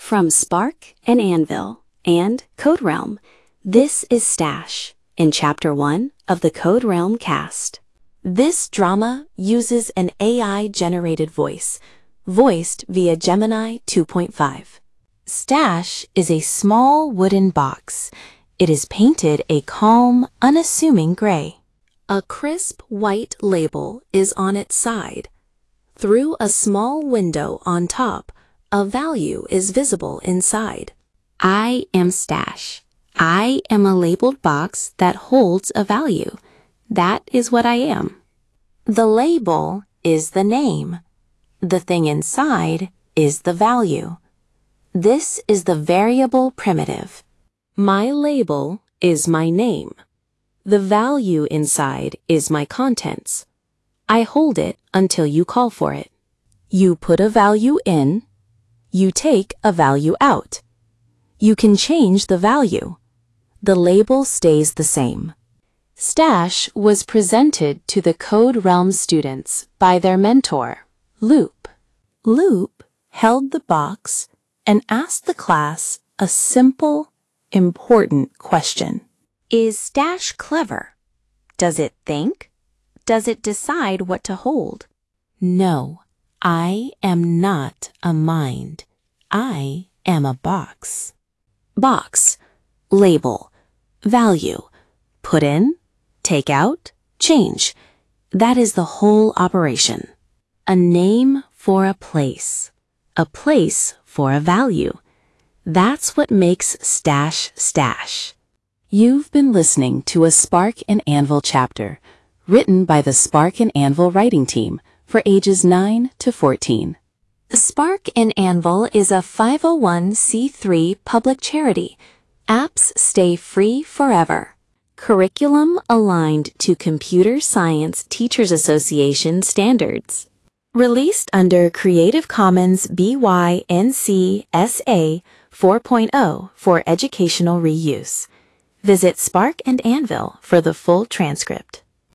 From Spark and Anvil and Code Realm, this is Stash in Chapter 1 of the Code Realm cast. This drama uses an AI-generated voice, voiced via Gemini 2.5. Stash is a small wooden box. It is painted a calm, unassuming gray. A crisp white label is on its side. Through a small window on top, a value is visible inside. I am Stash. I am a labeled box that holds a value. That is what I am. The label is the name. The thing inside is the value. This is the variable primitive. My label is my name. The value inside is my contents. I hold it until you call for it. You put a value in. You take a value out. You can change the value. The label stays the same. Stash was presented to the Code Realm students by their mentor, Loop. Loop held the box and asked the class a simple, important question. Is Stash clever? Does it think? Does it decide what to hold? No, I am not a mind. I am a box. Box, label, value, put in, take out, change. That is the whole operation. A name for a place for a value. That's what makes Stash Stash. You've been listening to a Spark and Anvil chapter, written by the Spark and Anvil writing team for ages 9 to 14. Spark and Anvil is a 501c3 public charity. Apps stay free forever. Curriculum aligned to Computer Science Teachers Association standards. Released under Creative Commons BY-NC SA 4.0 for educational reuse. Visit Spark and Anvil for the full transcript.